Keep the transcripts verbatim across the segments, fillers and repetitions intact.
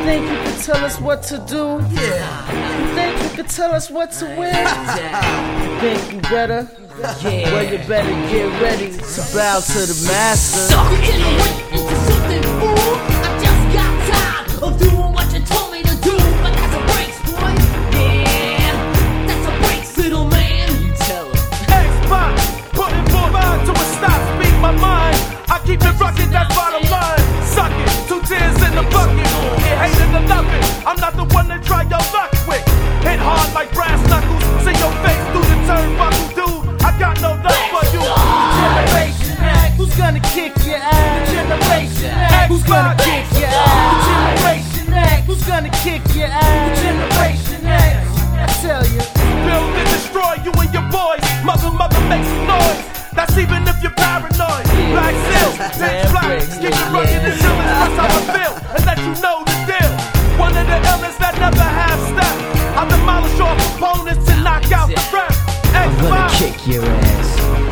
think you can tell us what to do? Yeah. You think you can tell us what to wear? You think you better? Yeah. Well, you better get ready to bow to the master. Suck it in a way into something, fool. I just got tired of doing what you told me to do. But that's a breaks, boy. Yeah, that's a breaks, little man. You tell him. Xbox, putting four mind to a stop, speak my mind. I keep it rocking, that's bottom line. Suck it, two tears in the bucket. Get hated to love it. I'm not the one to try your luck with. Hit hard like brass knuckles. See your face through the turnbuckle, dude. I got no love for you. Generation X, who's gonna kick your ass? Generation X, who's gonna kick your ass? Generation X, who's gonna kick your ass? Generation X, I tell you. Build and destroy you and your boys. Mother, mother, make some noise. That's even if you're paranoid. Black silk, pitch black. Keep it rugged until it's just how I feel. And let you know the deal. One of the illest that never have stepped. I demolish all opponents and knock out the rap. I'm gonna kick your ass.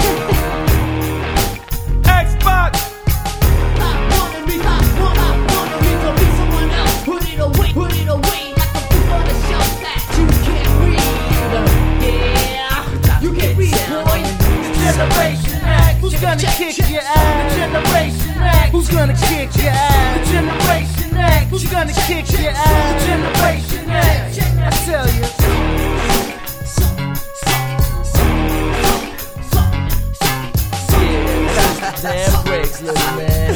Xbox. Hot wanted me, hot want, hot wanted me to be someone else. Put it away, put it away like a book on a shelf that you can't read. Yeah, you can't read, boy. Generation X, who's gonna kick your ass? Generation X, who's gonna kick your ass? Generation X, who's gonna kick your ass? Generation X, I tell you. Damn breaks, little man.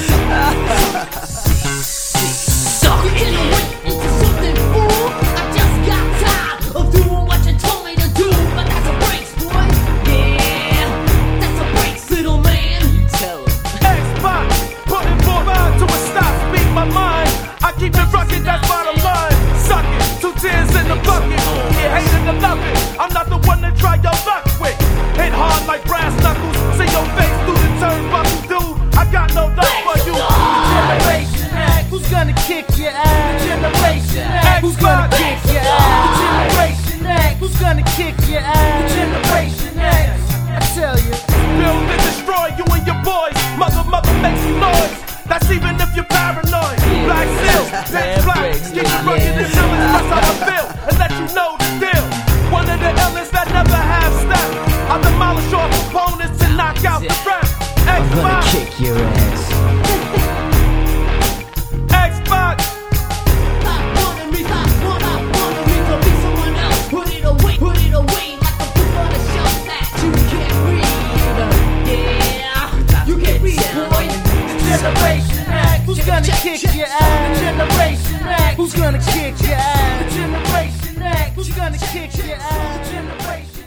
Suck it in a way into something, fool. I just got tired of doing what you told me to do. But that's a breaks, boy. Yeah, that's a breaks, little man. You tell him. Xbox, putting four mind to a stop, speak my mind. I keep it rocking, that's bottom line. Suck it, two tears in the bucket. Get hated to love it. I'm not the one to try your luck with. Hit hard like brass knuckles. See your face through the turnbuckle, dude. I got no love for you. Generation X, who's gonna kick your ass? Generation X, who's gonna kick your ass? Generation X, who's gonna kick your ass? Generation X, I tell you. Build and destroy you and your boys. Mother, mother, make some noise. That's even if you're paranoid. Black silk, pitch black. Keep it rugged until it's just how I feel. And let you know the deal. One of the illest that never have stepped. I demolish all opponents and knock out the rap. I'm gonna Xbox, kick your ass. Xbox. Hot wanted me, hot want, hot wanted me to be someone else. Put it away, put it away like a book on a shelf that you can't read. Yeah, you can't read, boy. Generation X, who's gonna kick your ass? Generation X, who's gonna kick your ass? Generation X, who's gonna kick your ass? Generation